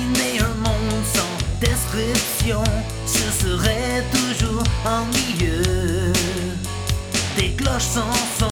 Imaginer un monde sans description, ce serait toujours ennuyeux. Des cloches sans son,